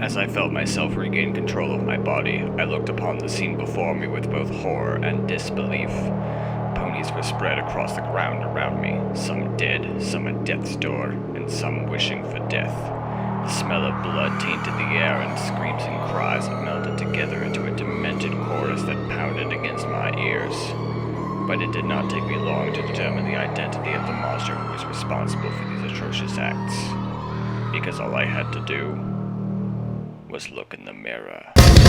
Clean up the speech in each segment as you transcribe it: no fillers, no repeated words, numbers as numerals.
As I felt myself regain control of my body, I looked upon the scene before me with both horror and disbelief. Ponies were spread across the ground around me, some dead, some at death's door, and some wishing for death. The smell of blood tainted the air, and screams and cries melted together into a demented chorus that pounded against my ears. But it did not take me long to determine the identity of the monster who was responsible for these atrocious acts, because all I had to do was look in the mirror.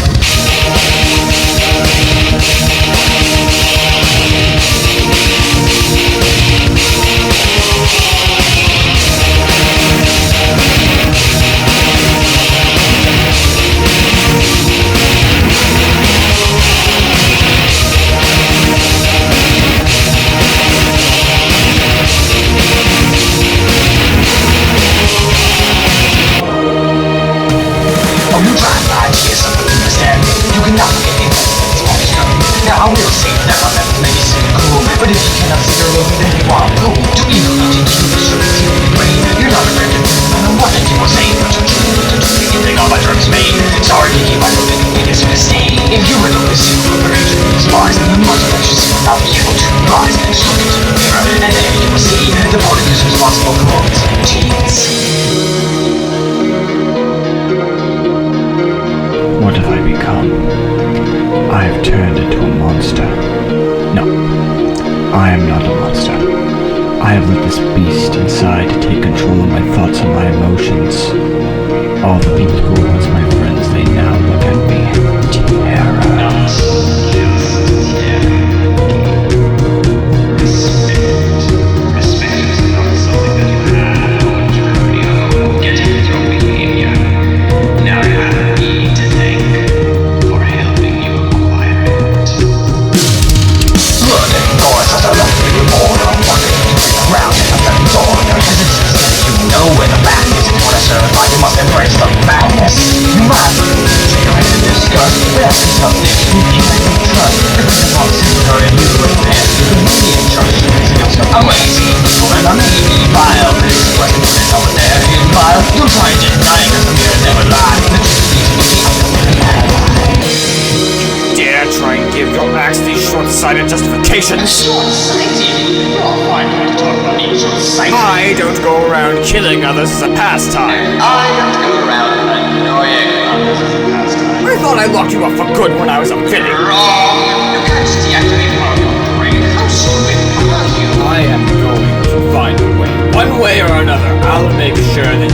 I will say that my method may seem cool, but if you cannot see your room, then you are cool. To evil you to the sugar to the brain. You're not afraid to do what you will say, but you're true to do anything all my drugs made. Sorry to keep my moving the biggest mistake. If you were to listen to the rage of these bars, then the monster that you see will not be able to rise. Just look into the mirror, and there you will see the party who's responsible for all these activities. What have I become? I have turned into a monster. No, I am not a monster. I have let this beast inside take control of my thoughts and my emotions. All the people who were once my friends, they now look at me in terror. Respect is not something that you have or journey on. Getting with your behavior. Now you have me to thank for helping you acquire it. Look, boys, as I left for you more, I'm wondering if you're around and I'm very tall. Your hesitancy that you know where the back is. If you want to certify, you must embrace the madness. You might take your head in disgust, but ask yourself this, who can I don't trust? If it's a policy with her and you with man, you can be in charge of things against her. I'm lazy, and I'm maybe vile. This question is over there in vile. You'll try and deny it, cause the mirror never lies. The truth is, we see Dare try and give your acts these short-sighted justifications? short-sighted. You're all fine when you talk about being short-sighted. I don't go around killing others as a pastime. I don't go around annoying others as a pastime. I thought I locked you up for good when I was a villain. Wrong! You can't just deactivate part of your brain. How stupid are you? I am going to find a way. One way or another, I'll make sure that